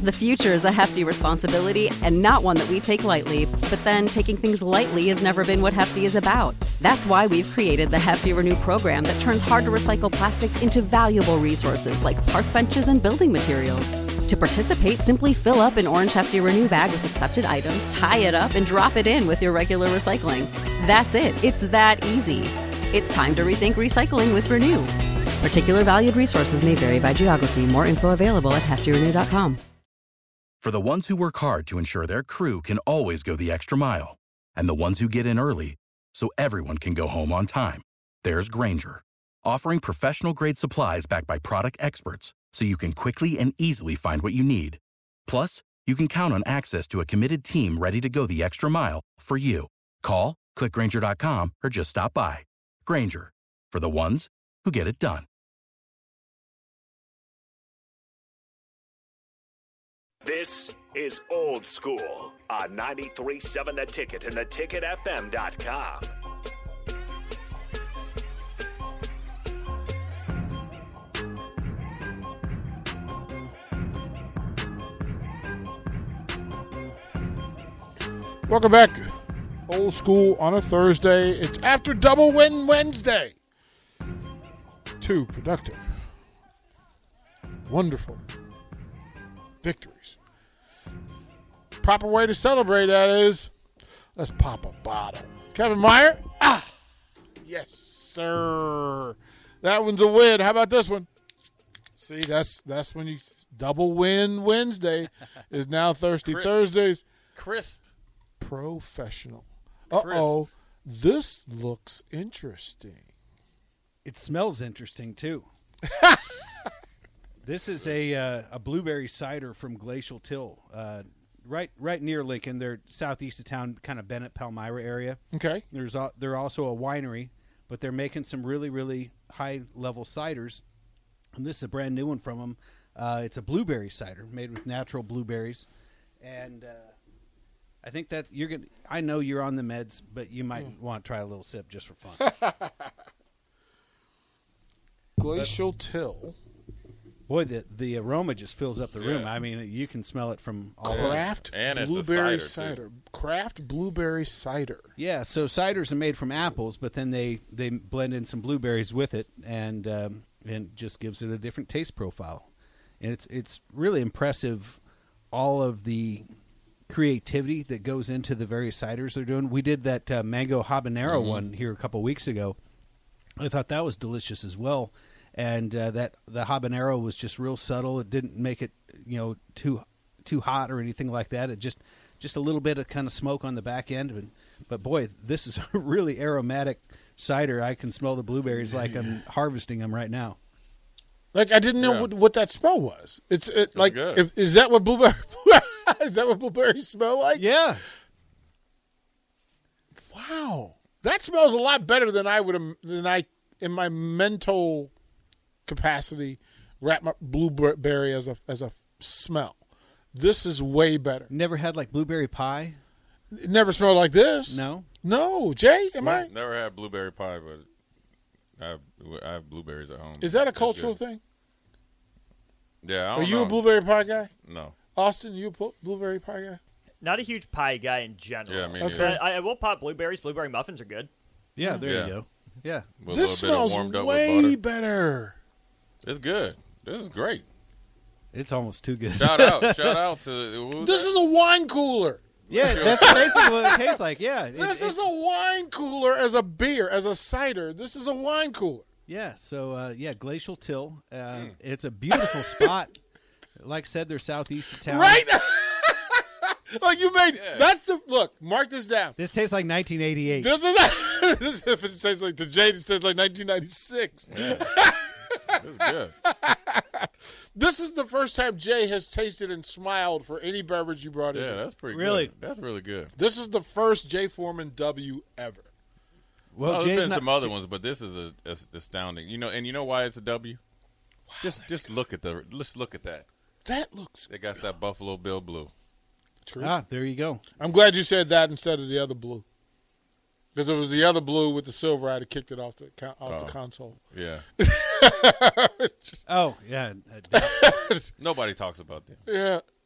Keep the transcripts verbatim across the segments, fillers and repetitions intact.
The future is a hefty responsibility and not one that we take lightly, but then taking things lightly has never been what Hefty is about. That's why we've created the Hefty Renew program that turns hard-to-recycle plastics into valuable resources like park benches and building materials. To participate, simply fill up an orange Hefty Renew bag with accepted items, tie it up, and drop it in with your regular recycling. That's it. It's that easy. It's time to rethink recycling with Renew. Particular valued resources may vary by geography. More info available at hefty renew dot com. For the ones who work hard to ensure their crew can always go the extra mile, and the ones who get in early so everyone can go home on time, there's Grainger, offering professional-grade supplies backed by product experts so you can quickly and easily find what you need. Plus, you can count on access to a committed team ready to go the extra mile for you. Call, click Grainger dot com, or just stop by. Grainger, for the ones who get it done. This is Old School on ninety-three point seven The Ticket and the ticket f m dot com. Welcome back. Old School on a Thursday. It's after Double Win Wednesday. Two productive, wonderful victories. Proper way to celebrate that is, let's pop a bottle. Kevin Meyer, ah, yes, sir. That one's a win. How about this one? See, that's that's when you Double Win Wednesday is now Thirsty Crisp. Thursdays. Crisp. Professional. Uh-oh. This looks interesting. It smells interesting, too. This is a uh, a blueberry cider from Glacial Till, uh, right right near Lincoln. They're southeast of town, kind of Bennett, Palmyra area. Okay. There's a, they're also a winery, but they're making some really, really high-level ciders. And this is a brand new one from them. Uh, it's a blueberry cider made with natural blueberries. And uh, I think that you're going to – I know you're on the meds, but you might mm. want to try a little sip just for fun. Glacial Till. Boy, the the aroma just fills up the room. Yeah. I mean, you can smell it from all over. Craft and it's blueberry a cider, cider. Craft blueberry cider. Yeah, so ciders are made from apples, but then they, they blend in some blueberries with it, and um, and just gives it a different taste profile. And it's it's really impressive, all of the creativity that goes into the various ciders they're doing. We did that uh, mango habanero mm-hmm. one here a couple weeks ago. I thought that was delicious as well. And uh, that the habanero was just real subtle. It didn't make it, you know, too too hot or anything like that. It just just a little bit of kind of smoke on the back end. But, but boy, this is a really aromatic cider. I can smell the blueberries like I'm harvesting them right now. Like I didn't know yeah. what, what that smell was. It's it, That's like good. if, is that what blueberry is that what blueberries smell like? Yeah. Wow, that smells a lot better than I would have than I in my mental capacity wrap my blueberry as a as a smell. This is way better. Never had like blueberry pie? It never smelled like this. No. No, Jay, am I? Never had blueberry pie, but I have, I have blueberries at home. Is that a That's cultural good. thing? Yeah, I Are don't you know. a blueberry pie guy? No. Austin, you a blueberry pie guy? Not a huge pie guy in general. Yeah, me Okay. neither. I, I will pop blueberries. Blueberry muffins are good. Yeah, there Yeah. you go. Yeah. With This a little smells bit of warmed up way with butter. better. It's good. This is great. It's almost too good. Shout out. Shout out to who's This that? is a wine cooler. Yeah, that's basically what it tastes like. Yeah. It- This it- is a wine cooler as a beer, as a cider. This is a wine cooler. Yeah, so, uh, yeah, Glacial Till. Uh, Mm. It's a beautiful spot. Like I said, they're southeast of town. Right? Like you made, Yeah. that's the, look, mark this down. This tastes like nineteen eighty-eight. This is, this, if it says like, to Jade, it says like nineteen ninety-six. Yeah. It's good. This is the first time Jay has tasted and smiled for any beverage you brought in. Yeah, that's pretty Really? good. That's really good. This is the first Jay Foreman W ever. Well, Oh, Jay's there's been not, some other ones, but this is a, a, astounding. You know, and you know why it's a W? Wow, just just look at the let's look at that. That looks They got that Buffalo Bill blue. true. Ah, there you go. I'm glad you said that instead of the other blue. Because it was the other blue with the silver, I'd have kicked it off the off Oh. the console. Yeah. Oh, yeah. uh, Nobody talks about them. Yeah.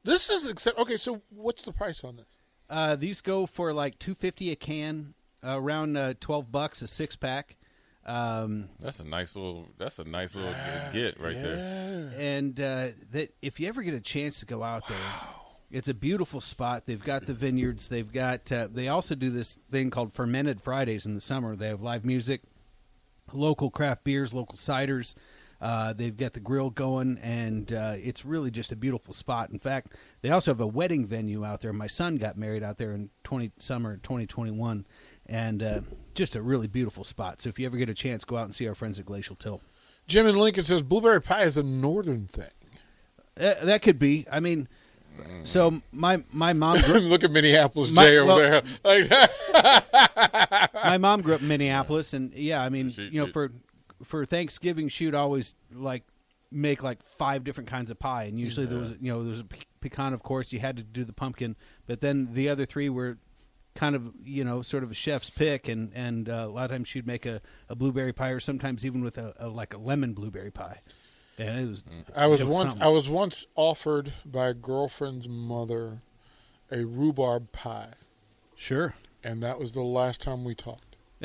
This is accept. Okay, so what's the price on this? Uh, these go for like two fifty a can, uh, around uh, twelve bucks a six pack. Um, that's a nice little. That's a nice little uh, get right yeah. there. And uh, that if you ever get a chance to go out there, it's a beautiful spot. They've got the vineyards. They've got. Uh, they also do this thing called Fermented Fridays in the summer. They have live music, local craft beers, local ciders. Uh, they've got the grill going, and uh, it's really just a beautiful spot. In fact, they also have a wedding venue out there. My son got married out there in twenty summer twenty twenty-one, and uh, just a really beautiful spot. So if you ever get a chance, go out and see our friends at Glacial Till. Jim in Lincoln says blueberry pie is a northern thing. Uh, that could be. I mean, so my my mom grew look at Minneapolis my, Jay over well, there. Like my mom grew up in Minneapolis, and yeah, I mean, She- you know, for for Thanksgiving, she'd always like make like five different kinds of pie, and usually there was you know there was a pe- pecan, of course. You had to do the pumpkin, but then the other three were kind of you know sort of a chef's pick, and and uh, a lot of times she'd make a, a blueberry pie, or sometimes even with a, a like a lemon blueberry pie. And it was. I was it once something. I was once offered by a girlfriend's mother a rhubarb pie, Sure. and that was the last time we talked.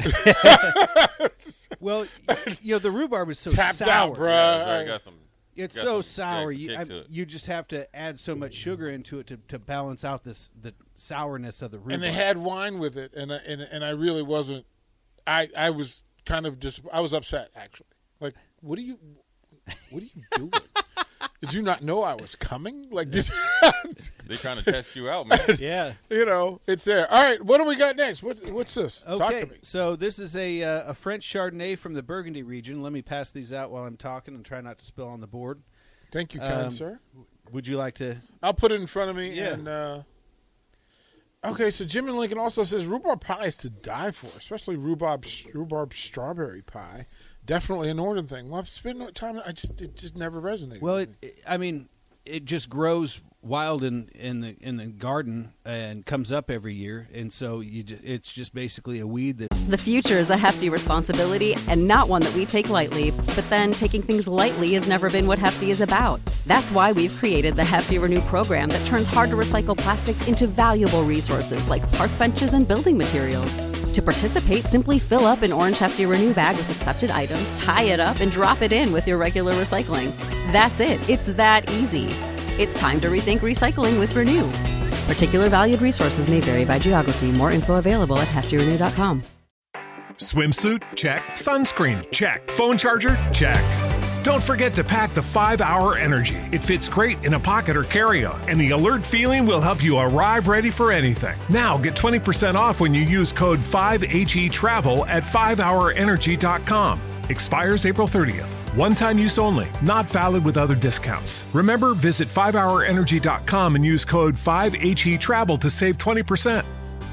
Well, you know the rhubarb is so Tapped sour. out, bruh. Yeah, that's right. Got some. It's got so some- sour. yeah, some You, kick I, to it. you just have to add so much sugar into it to, to balance out this the sourness of the rhubarb. And they had wine with it, and I, and and I really wasn't. I I was kind of dis. I was upset actually. Like, what are you? What are you doing? Did you not know I was coming? Like, did They trying to test you out, man. Yeah. you know? It's there. All right, what do we got next? What what's this? Talk Okay. to me. So this is a uh, a French Chardonnay from the Burgundy region. Let me pass these out while I'm talking and try not to spill on the board. Thank you, kind Um, sir. Would you like to? I'll put it in front of me. Yeah. And, uh, okay, so Jim in Lincoln also says rhubarb pie is to die for, especially rhubarb rhubarb strawberry pie. Definitely a northern thing. Well, I've spent no time. I just it just never resonated. Well, with it, me. it- I mean, it just grows wild in, in the in the garden and comes up every year, and so you ju- it's just basically a weed that. The future is a hefty responsibility and not one that we take lightly, but then taking things lightly has never been what Hefty is about. That's why we've created the Hefty Renew program that turns hard to recycle plastics into valuable resources like park benches and building materials. To participate, simply fill up an orange Hefty Renew bag with accepted items, tie it up, and drop it in with your regular recycling. That's it. It's that easy. It's time to rethink recycling with Renew. Particular valued resources may vary by geography. More info available at hefty renew dot com. Swimsuit? Check. Sunscreen? Check. Phone charger? Check. Don't forget to pack the five hour Energy. It fits great in a pocket or carry-on, and the alert feeling will help you arrive ready for anything. Now get twenty percent off when you use code five H E travel at five hour energy dot com. Expires April thirtieth. One-time use only. Not valid with other discounts. Remember, visit five hour energy dot com and use code five H E travel to save twenty percent.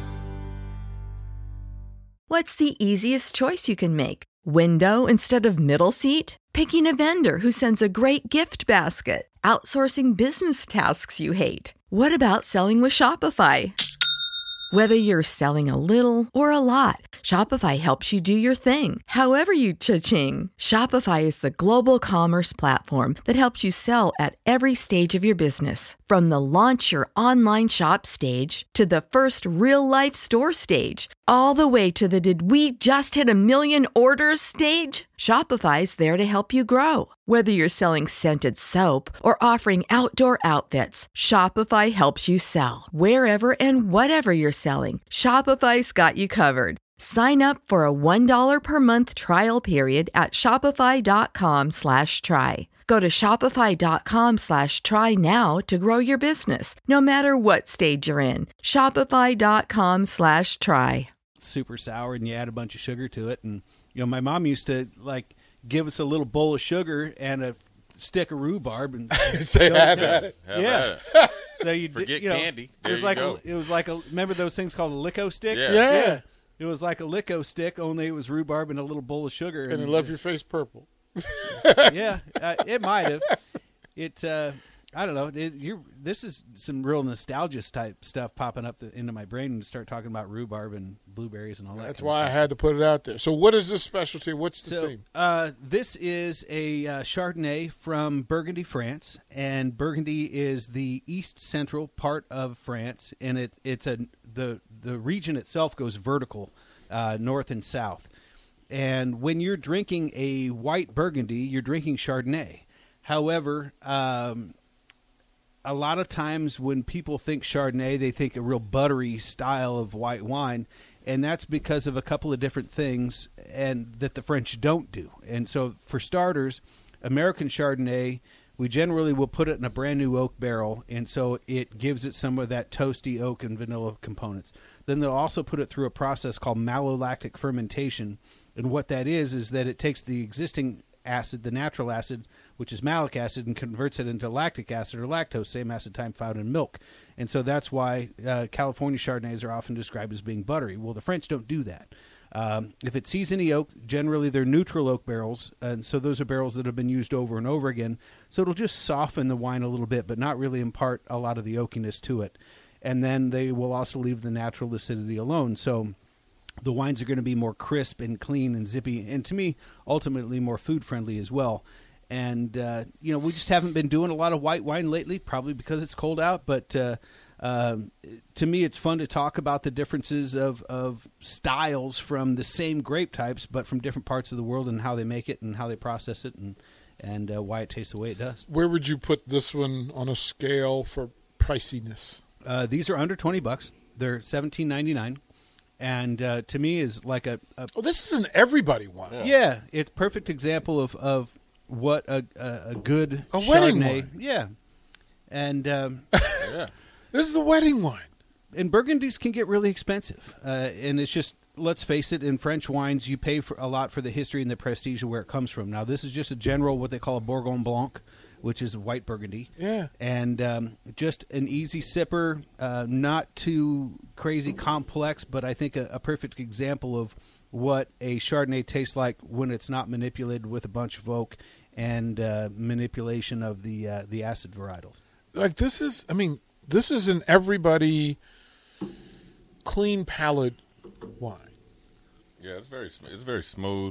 What's the easiest choice you can make? Window instead of middle seat? Picking a vendor who sends a great gift basket? Outsourcing business tasks you hate? What about selling with Shopify? Whether you're selling a little or a lot, Shopify helps you do your thing, however you cha-ching. Shopify is the global commerce platform that helps you sell at every stage of your business. From the launch your online shop stage to the first real-life store stage, all the way to the did we just hit a million orders stage. Shopify's there to help you grow. Whether you're selling scented soap or offering outdoor outfits, Shopify helps you sell. Wherever and whatever you're selling, Shopify's got you covered. Sign up for a one dollar per month trial period at shopify.com slash try. Go to shopify.com slash try now to grow your business, no matter what stage you're in. Shopify.com slash try. Super sour, and you add a bunch of sugar to it. And you know, my mom used to like give us a little bowl of sugar and a stick of rhubarb, and Say go have to- at it. Have Yeah. at it. So you Forget you know, candy. It There was you like go. A, it was like a remember those things called a Lico stick? Yeah. Yeah. It was like a Lico stick, only it was rhubarb and a little bowl of sugar. And it left your face purple. yeah, uh, it might have. It uh, I don't know. It, you're, this is some real nostalgia type stuff popping up the, into my brain and start talking about rhubarb and blueberries and all that. That's kind why of I stuff. had to put it out there. So what is this specialty? What's the So, theme? uh, this is a uh, Chardonnay from Burgundy, France, and Burgundy is the east central part of France, and it, it's a the the region itself goes vertical, uh, north and south. And when you're drinking a white Burgundy, you're drinking Chardonnay. However, um, a lot of times when people think Chardonnay, they think a real buttery style of white wine, and that's because of a couple of different things and that the French don't do. And so for starters, American Chardonnay, we generally will put it in a brand new oak barrel, and so it gives it some of that toasty oak and vanilla components. Then they'll also put it through a process called malolactic fermentation, and what that is is that it takes the existing acid, the natural acid, which is malic acid, and converts it into lactic acid or lactose, same acid type found in milk. And so that's why uh, California Chardonnays are often described as being buttery. Well, the French don't do that. Um, if it sees any oak, generally they're neutral oak barrels, and so those are barrels that have been used over and over again. So it'll just soften the wine a little bit, but not really impart a lot of the oakiness to it. And then they will also leave the natural acidity alone. So the wines are going to be more crisp and clean and zippy, and to me, ultimately more food-friendly as well. And, uh, you know, we just haven't been doing a lot of white wine lately, probably because it's cold out. But uh, um, to me, it's fun to talk about the differences of, of styles from the same grape types, but from different parts of the world and how they make it and how they process it and, and uh, why it tastes the way it does. Where would you put this one on a scale for priciness? Uh, these are under twenty bucks. They're seventeen ninety-nine. And uh, to me is like a, a Oh, this is an everybody one. yeah. yeah, it's perfect example of, of what a a, a good A wedding Chardonnay. wine. Yeah, and um, Yeah. This is a wedding wine. and Burgundies can get really expensive. Uh, and it's just, let's face it, in French wines you pay for a lot for the history and the prestige of where it comes from. Now this is just a general what they call a Bourgogne Blanc, which is a white Burgundy. Yeah. And um, just an easy sipper, uh, not too crazy complex, but I think a, a perfect example of what a Chardonnay tastes like when it's not manipulated with a bunch of oak and uh, manipulation of the uh, the acid varietals. Like this is, I mean, this is an everybody clean palate wine. Yeah, it's very sm- it's very smooth.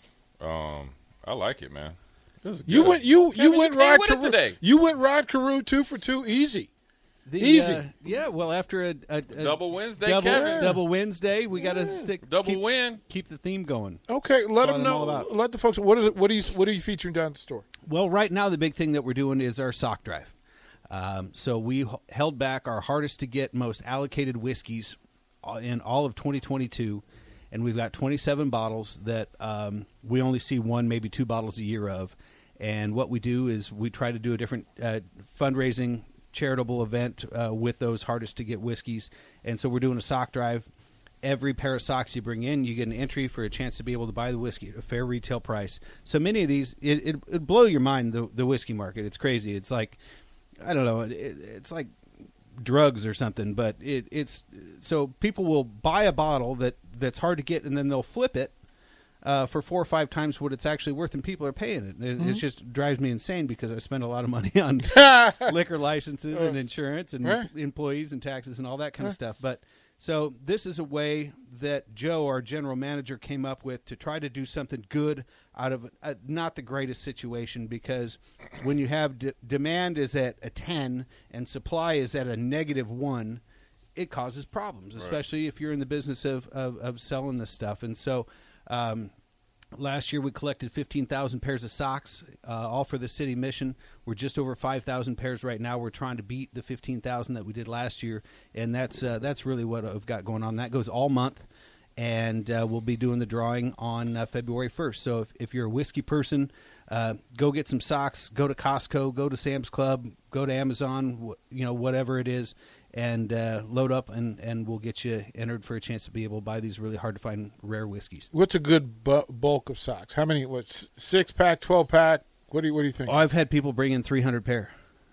Um, I like it, man. This is You good. went, you Kevin, you went you came Rod with it Carew today. You went Rod Carew two for two, easy. The, Easy. uh, yeah, well, after a, a, a Double Wednesday, double, Kevin. double Wednesday, we got to stick Double keep, win. keep the theme going. Okay, let That's them what I'm all know. about. Let the folks. What is it? What are you? What are you featuring down at the store? Well, right now the big thing that we're doing is our sock drive. Um, so we h- held back our hardest to get, most allocated whiskeys in all of twenty twenty-two, and we've got twenty-seven bottles that um, we only see one, maybe two bottles a year of. And what we do is we try to do a different uh, fundraising charitable event uh, with those hardest to get whiskeys. And so we're doing a sock drive. Every pair of socks you bring in, you get an entry for a chance to be able to buy the whiskey at a fair retail price. So many of these, it it it'd blow your mind, the the whiskey market. It's crazy. It's like, I don't know, it, it's like drugs or something. But it, it's so people will buy a bottle that, that's hard to get, and then they'll flip it uh, for four or five times what it's actually worth, and people are paying it. It, Mm-hmm. it just drives me insane because I spend a lot of money on liquor licenses and insurance and Right. employees and taxes and all that kind of stuff. But so this is a way that Joe, our general manager, came up with to try to do something good out of a, not the greatest situation, because when you have de- demand is at a ten and supply is at a negative one, it causes problems, especially if you're in the business of, of, of selling this stuff. And so um, last year we collected fifteen thousand pairs of socks, uh, all for the city mission. We're just over five thousand pairs right now. We're trying to beat the fifteen thousand that we did last year, and that's uh, that's really what I've got going on. That goes all month, and uh, we'll be doing the drawing on uh, February first. So if, if you're a whiskey person, uh, go get some socks, go to Costco, go to Sam's Club, go to Amazon, wh- you know, whatever it is, and uh, load up, and, and we'll get you entered for a chance to be able to buy these really hard to find rare whiskeys. What's a good bu- bulk of socks? How many? What, s- six pack, twelve pack? What do you What do you think? Oh, I've had people bring in three hundred pair.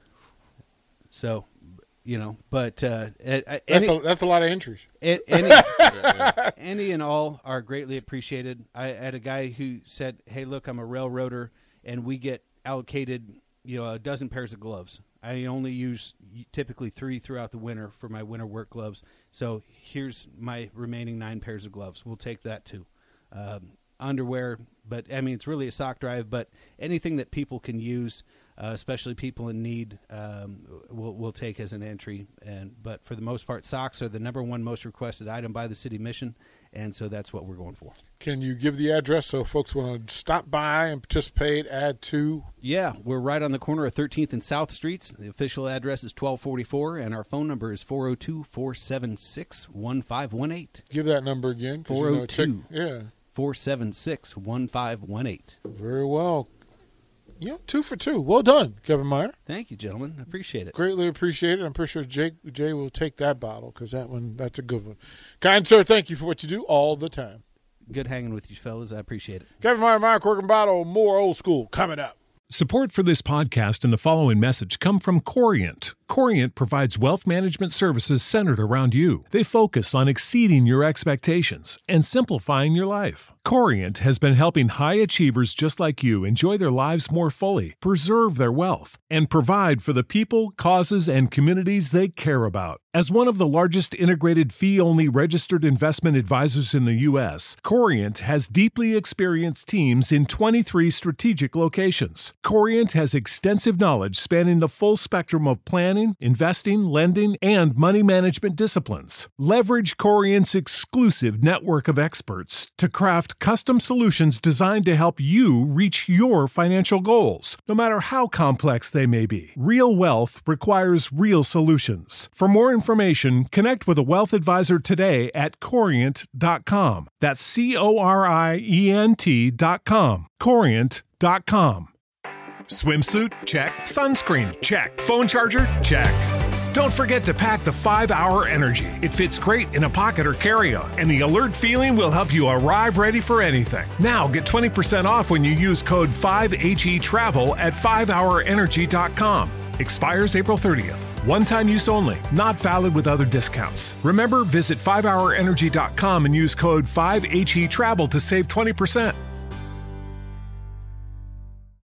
So, you know, but uh, a- a- that's any, a, that's a lot of entries. a- any, any and all are greatly appreciated. I had a guy who said, "Hey, look, I'm a railroader, and we get allocated, you know, a dozen pairs of gloves." I only use typically three throughout the winter for my winter work gloves. So here's my remaining nine pairs of gloves. We'll take that too. Um, underwear, but I mean, it's really a sock drive, but anything that people can use, uh, especially people in need, um, we'll, we'll take as an entry. And But for the most part, socks are the number one most requested item by the City Mission, and so that's what we're going for. Can you give the address so folks want to stop by and participate, add to? Yeah, we're right on the corner of thirteenth and South Streets. The official address is twelve forty-four, and our phone number is four oh two, four seven six, one five one eight. Give that number again. four oh two, yeah. four seven six, one five one eight. Very well. You know, two for two. Well done, Kevin Meyer. Thank you, gentlemen. I appreciate it. Greatly appreciate it. I'm pretty sure Jake, Jay will take that bottle because that one, that's a good one. Kind sir, thank you for what you do all the time. Good hanging with you, fellas. I appreciate it. Kevin Meyer, Meyer, Cork and Bottle, more old school coming up. Support for this podcast and the following message come from Corient. Corient provides wealth management services centered around you. They focus on exceeding your expectations and simplifying your life. Corient has been helping high achievers just like you enjoy their lives more fully, preserve their wealth, and provide for the people, causes, and communities they care about. As one of the largest integrated fee-only registered investment advisors in the U S, Corient has deeply experienced teams in twenty-three strategic locations. Corient has extensive knowledge spanning the full spectrum of planning, investing, lending, and money management disciplines. Leverage Corient's exclusive network of experts to craft custom solutions designed to help you reach your financial goals, no matter how complex they may be. Real wealth requires real solutions. For more information, connect with a wealth advisor today at corient dot com. That's C O R I E N T dot com. corient dot com. Swimsuit? Check. Sunscreen? Check. Phone charger? Check. Don't forget to pack the five hour Energy. It fits great in a pocket or carry-on, and the alert feeling will help you arrive ready for anything. Now get twenty percent off when you use code five H E travel at five hour energy dot com. Expires April thirtieth. One-time use only. Not valid with other discounts. Remember, visit five hour energy dot com and use code five H E travel to save twenty percent.